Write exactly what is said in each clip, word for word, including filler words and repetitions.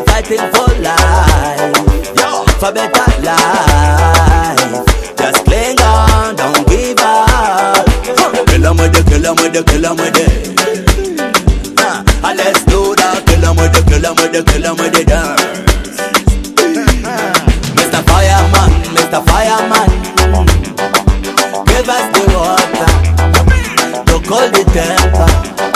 fighting for life, for better life. Just cling on, don't give up. Kill 'em with the, kill 'em with the, kill 'em with the. Uh, let's do that. Kill 'em with the, kill 'em with the, kill 'em with the dance. Mister Fireman, Mister Fireman, give us the water to cool the temper.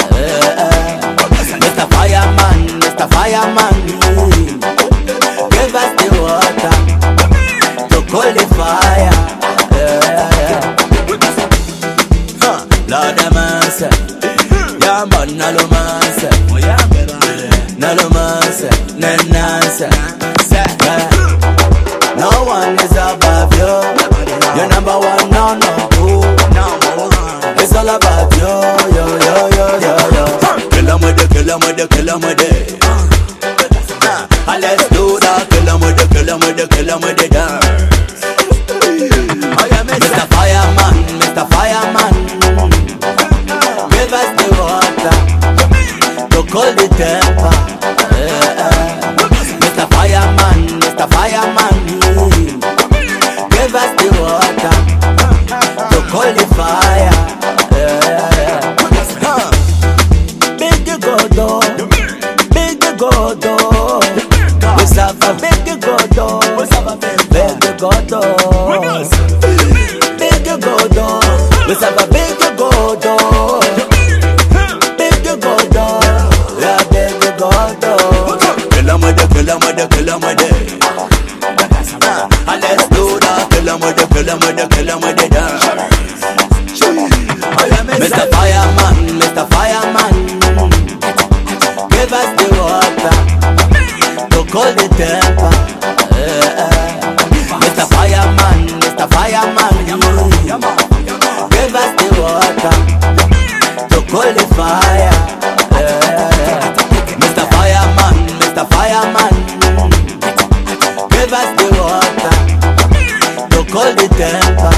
Mister Fireman, Mister Fireman, give us the water to cool the fire. Huh. Lord have mercy, yeah man, nalo mercy, nalo mercy, nenancy. No one is above you. You're number one, no, no, two. It's all about you, yo, yo, yo, yo, yo. Kill 'em with the, kill 'em with the, kill 'em with the. Uh, let's do that. Kill 'em with the, kill 'em with the, kill 'em with the dance. Mister Fireman, Mister Fireman, give us the water to cool the temper. Mister Fireman, Mister Fireman, give us the water to cool the fire. Huh. Big Godo, big Godo, we serve a big Godo, big Godo, big Godo, we serve a big Godo, big Godo, yeah, big Godo. Kill 'em with the, kill 'em with the, kill 'em with the. Uh, let's do that. Kill 'em with the, kill 'em with the, kill 'em with the dance. Mister Fireman, Mister Fireman, give us the water to cool the temper. Mister Fireman, Mister Fireman, give us the water to cool the fire. Mister Fireman, Mister Fireman, give us the water to cool the temper.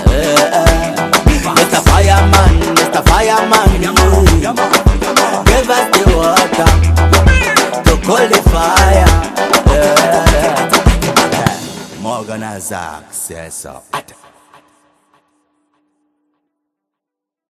Mister Fireman, Mister Fireman, give us the water to cool the fire. Morgan Azak says so.